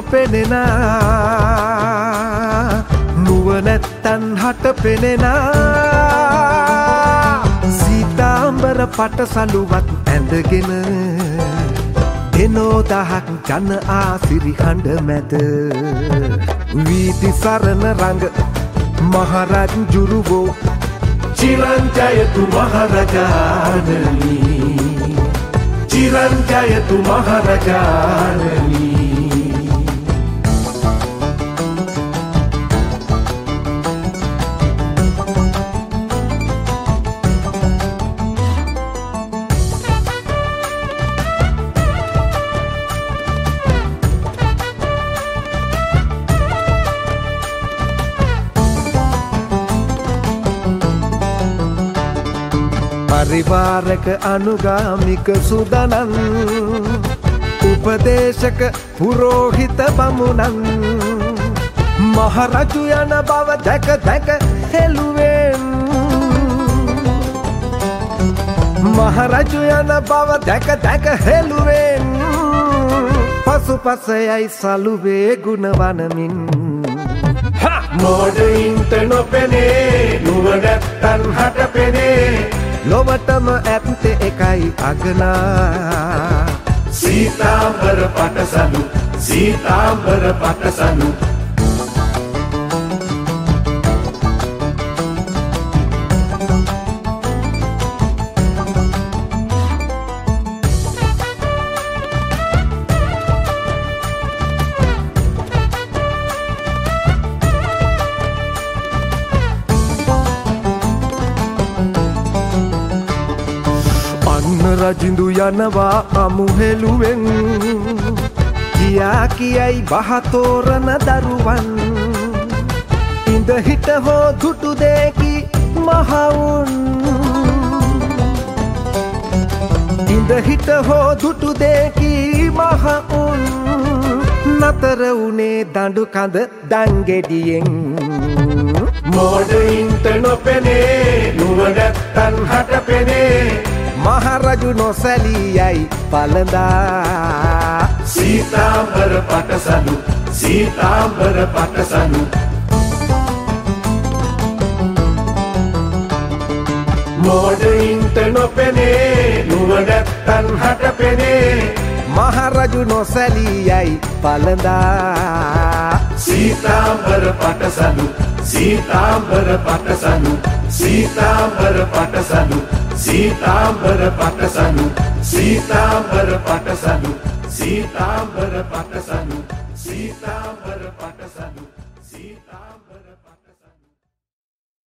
නොපෙනෙනා නුවණැත්තන් හට පෙනෙනා සීතාම්බර පටසලුවත් ඇඳගෙන දෙනෝ දහක් ජන ආසිරි හඬ මැද වීදි සරණ රඟ මහරජුරුවෝ චිරංජයතු මහරජාණනි චිරංජයතු මහරජාණනි පරිවාරක අනුගාමික සුදනන් උපදේශක පුරෝහිත බමුණන් මහරජු යන බව දැක දැක හෙළුවෙන් මහරජු යන බව දැක දැක හෙළුවෙන් පසුපස යයි සලුවේ ගුණ වනමින් මෝඩයින්ට නොපෙනේ නුවණැත්තන් හට පෙනේ ලොවටම ඇත්තේ එකයි අගනා සීතාම්බර පටසලු සීතාම්බර පටසලු රජිඳු යනවා අමුහෙළුවෙන් කියා කියයි බහතෝරන දරුවන් ඉඳ හිට හෝ දුටු දෙකි මහවුන් ඉඳ හිට හෝ දුටු දෙකි මහවුන් නතර උනේ දඬු කඳ දංගෙඩියෙන් මෝඩයින්ට නොපෙනේ නුවණැත්තන් හට පෙනේ මහරජු නොසැලී යයි පළඳා සීතාම්බර පටසලු සීතාම්බර පටසලු මෝඩයින්ට නොපෙනේ නුවණැත්තන් හට පෙනේ මහරජු නොසැලී යයි පළඳා සීතාම්බර පටසලු සීතාම්බර පටසලු සීතාම්බර පටසලු සීතාම්බර පටසලු සීතාම්බර පටසලු සීතාම්බර පටසලු සීතාම්බර පටසලු